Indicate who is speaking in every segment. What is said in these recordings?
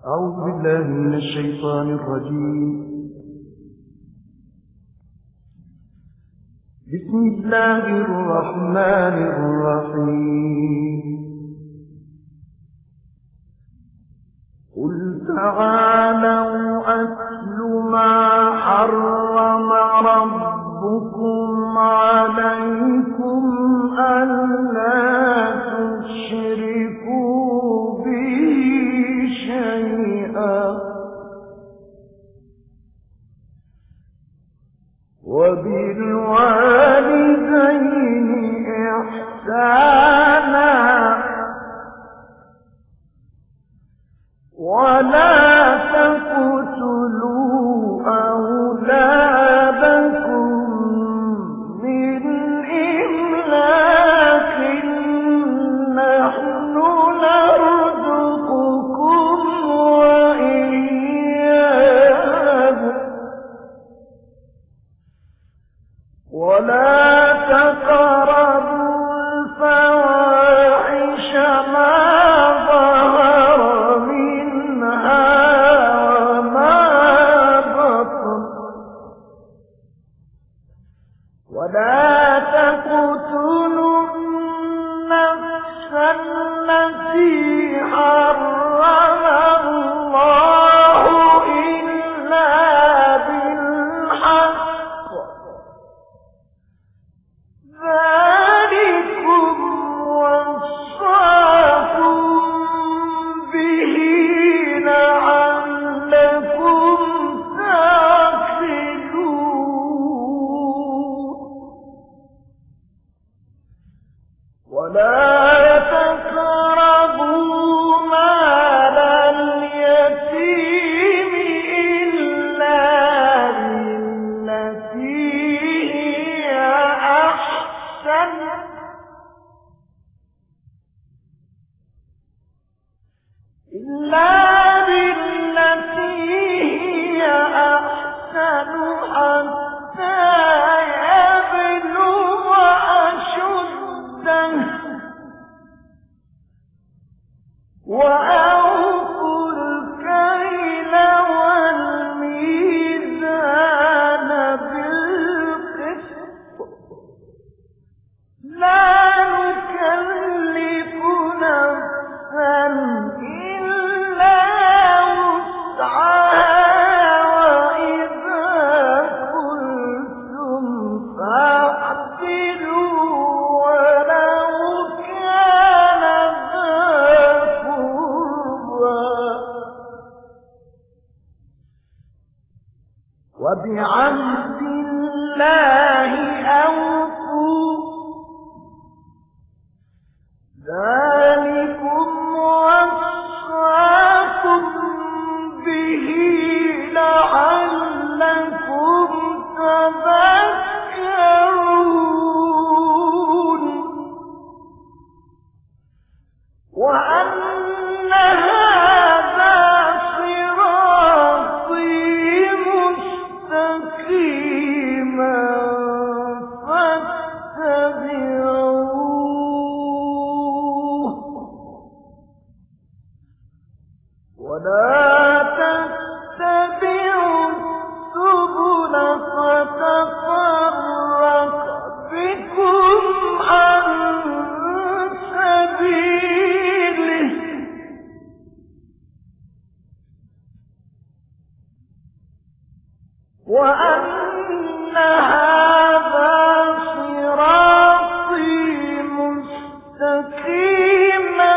Speaker 1: أعوذ بالله من الشيطان الرجيم. بسم الله الرحمن الرحيم. قل تعالوا أتل ما حرم ربكم عليكم ألا تشركوا به شيئا وبالوالدين إحسانا ولا تقتلوا أولادكم من إملاق نحن نرزقكم وإياهم ولا تقربوا الفواحش ما ظهر منها وما بطن ولا تقتلوا النفس التي حرم الله إلا بالحق ذلكم وصاكم به لعلكم تعقلون ولا تقربوا مال اليتيم إلا بالتي هي أحسن حتى يبلغ أشده وأوفوا الكيل والميزان بالقسط لا نكلف نفسا إلا وسعها وإذا قلتم فاعدلوا ولو كان ذا قربى وبعهد الله أوفوا ذلكم وصاكم به لعلكم تذكرون وأن هذا صراطي مستقيما فاتبعوه ولا تتبعوا السبل فتفرق بكم عن سبيله وأن هذا صراطي مستقيما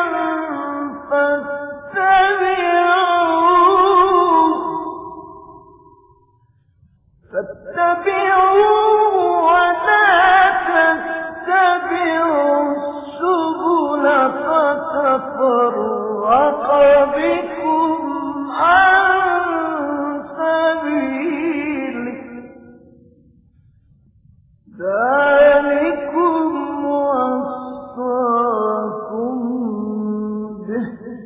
Speaker 1: فاتبعوه ولا تتبعوا السبل فتفرق بكم عن سبيله ذلكم وصاكم به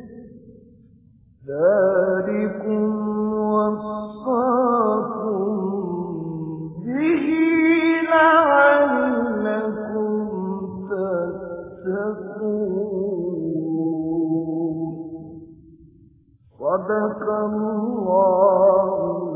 Speaker 1: لعلكم تتقون صدق الله